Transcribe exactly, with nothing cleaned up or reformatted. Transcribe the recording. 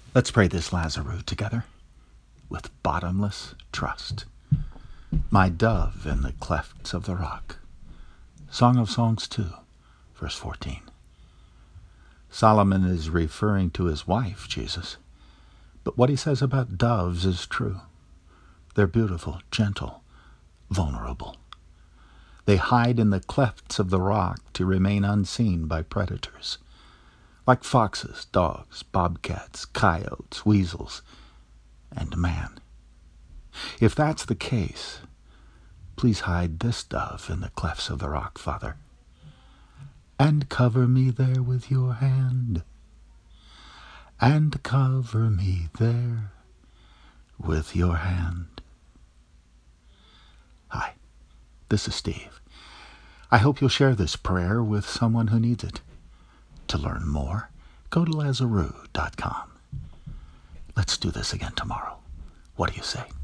Let's pray this Lazarus together with bottomless trust. My dove in the clefts of the rock. Song of Songs two, verse fourteen. Solomon is referring to his wife, Jesus, but what he says about doves is true. They're beautiful, gentle, vulnerable. They hide in the clefts of the rock to remain unseen by predators, like foxes, dogs, bobcats, coyotes, weasels, and man. If that's the case, please hide this dove in the clefts of the rock, Father, and cover me there with your hand, and cover me there with your hand. Hi, this is Steve. I hope you'll share this prayer with someone who needs it. To learn more, go to Lazarus dot com. Let's do this again tomorrow. What do you say?